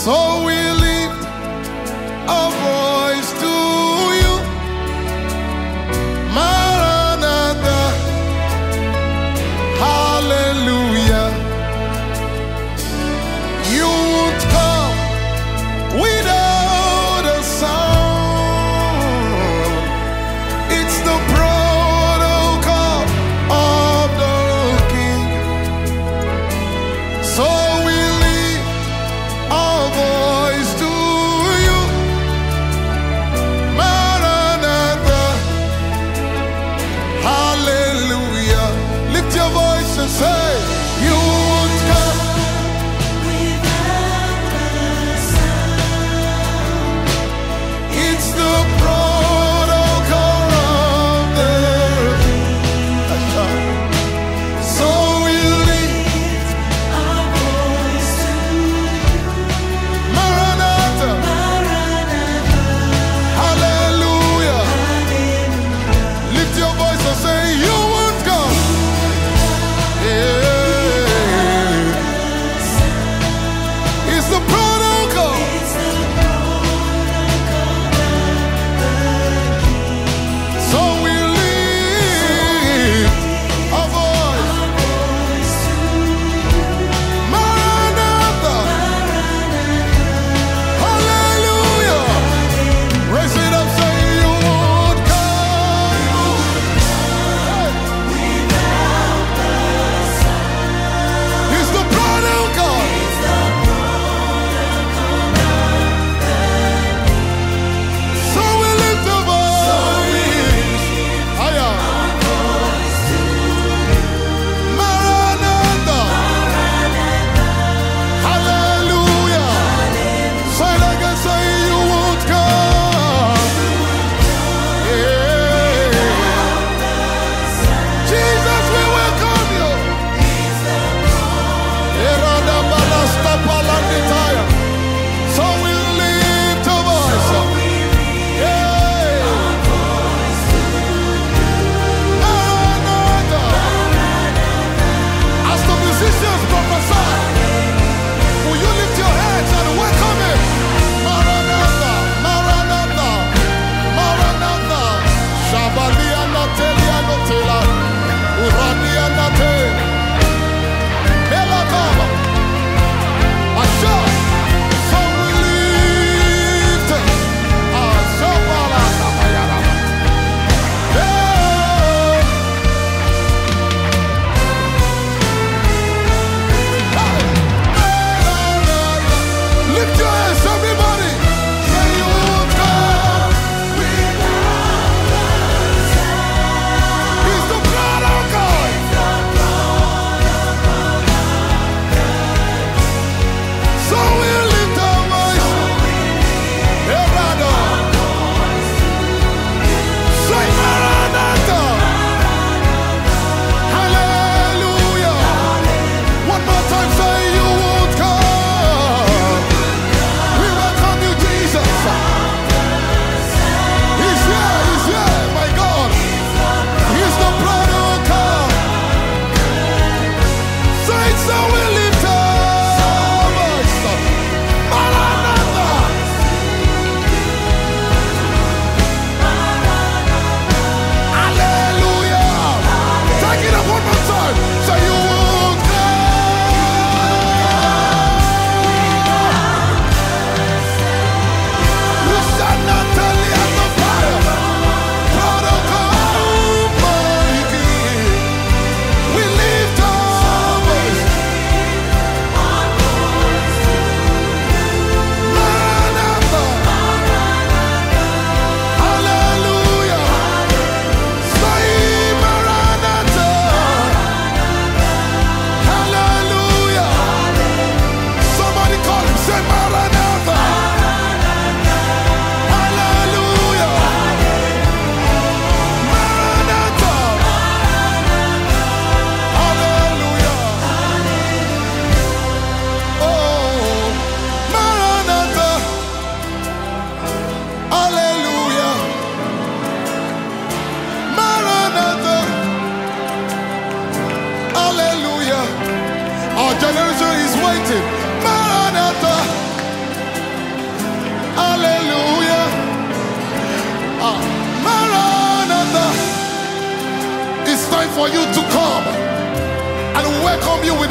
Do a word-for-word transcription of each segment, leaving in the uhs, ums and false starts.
So we lift our voice to you, Maranatha, hallelujah. You won't come without a sound. It's the protocol of the King. So we lift our voice to you,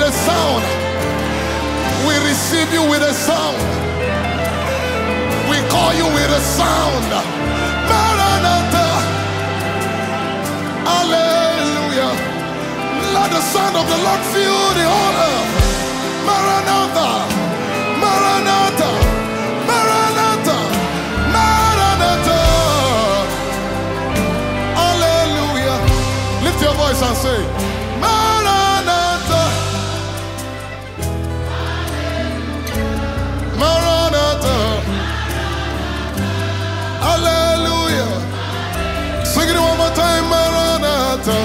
a sound. We receive you with a sound. We call you with a sound. Maranatha. Hallelujah. Let the sound of the Lord fill the whole earth. Maranatha. Maranatha. Maranatha. Maranatha. Hallelujah. Lift your voice and say, Maranatha. Maranatha. Hallelujah. Sing it one more time. Maranatha.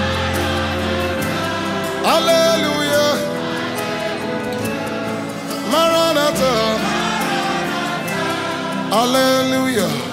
Hallelujah. Maranatha. Hallelujah.